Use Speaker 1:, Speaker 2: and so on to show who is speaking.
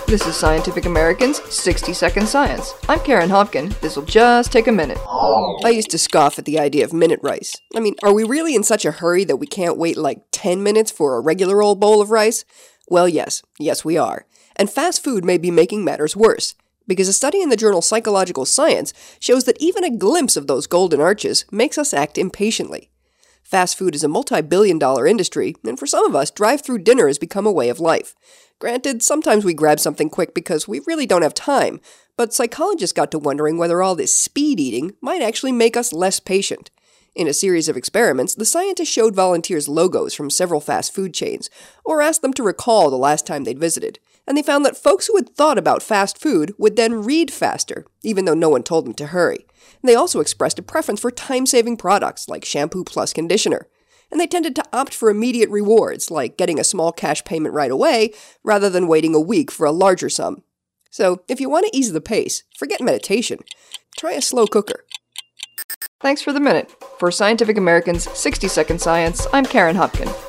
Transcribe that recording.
Speaker 1: This is Scientific American's 60-Second Science. I'm Karen Hopkin. This'll just take a minute.
Speaker 2: I used to scoff at the idea of minute rice. I mean, are we really in such a hurry that we can't wait like 10 minutes for a regular old bowl of rice? Well, yes. Yes, we are. And fast food may be making matters worse, because a study in the journal Psychological Science shows that even a glimpse of those golden arches makes us act impatiently. Fast food is a multi-billion-dollar industry, and for some of us, drive-through dinner has become a way of life. Granted, sometimes we grab something quick because we really don't have time, but psychologists got to wondering whether all this speed eating might actually make us less patient. In a series of experiments, the scientists showed volunteers logos from several fast food chains, or asked them to recall the last time they'd visited, and they found that folks who had thought about fast food would then read faster, even though no one told them to hurry. They also expressed a preference for time-saving products like shampoo plus conditioner. And they tended to opt for immediate rewards, like getting a small cash payment right away, rather than waiting a week for a larger sum. So, if you want to ease the pace, forget meditation. Try a slow cooker.
Speaker 1: Thanks for the minute. For Scientific American's 60-Second Science, I'm Karen Hopkin.